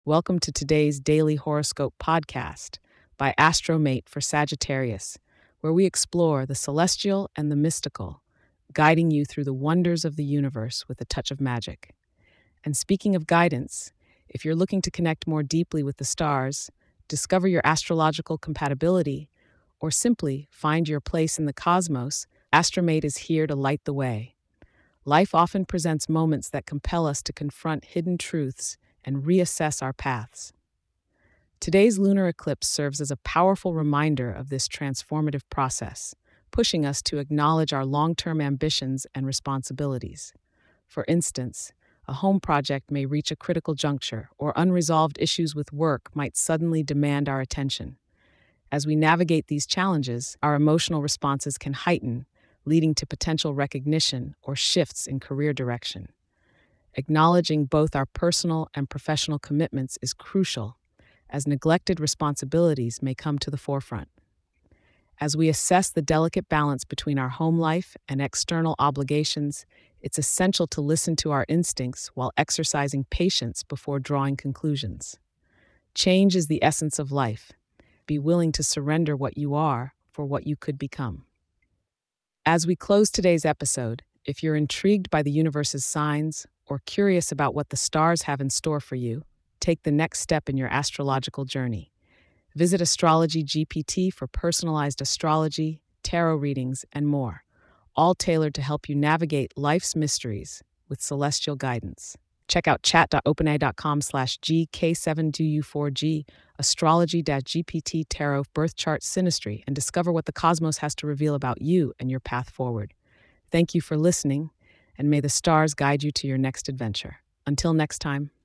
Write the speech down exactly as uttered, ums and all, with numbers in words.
Welcome to today's daily horoscope podcast by Astromate for Sagittarius, where we explore the celestial and the mystical, guiding you through the wonders of the universe with a touch of magic. And speaking of guidance, if you're looking to connect more deeply with the stars, discover your astrological compatibility, or simply find your place in the cosmos, Astromate is here to light the way. Life often presents moments that compel us to confront hidden truths and reassess our paths. Today's lunar eclipse serves as a powerful reminder of this transformative process, pushing us to acknowledge our long term ambitions and responsibilities. For instance, a home project may reach a critical juncture, or unresolved issues with work might suddenly demand our attention. As we navigate these challenges, our emotional responses can heighten, leading to potential recognition or shifts in career direction. Acknowledging both our personal and professional commitments is crucial, as neglected responsibilities may come to the forefront. As we assess the delicate balance between our home life and external obligations, it's essential to listen to our instincts while exercising patience before drawing conclusions. Change is the essence of life. Be willing to surrender what you are for what you could become. As we close today's episode, if you're intrigued by the universe's signs or curious about what the stars have in store for you, take the next step in your astrological journey. Visit Astrology G P T for personalized astrology, tarot readings, and more, all tailored to help you navigate life's mysteries with celestial guidance. Check out chat.openai.com slash GK7DU4G, Astrology-G P T Tarot Birth Chart Synastry, and discover what the cosmos has to reveal about you and your path forward. Thank you for listening, and may the stars guide you to your next adventure. Until next time.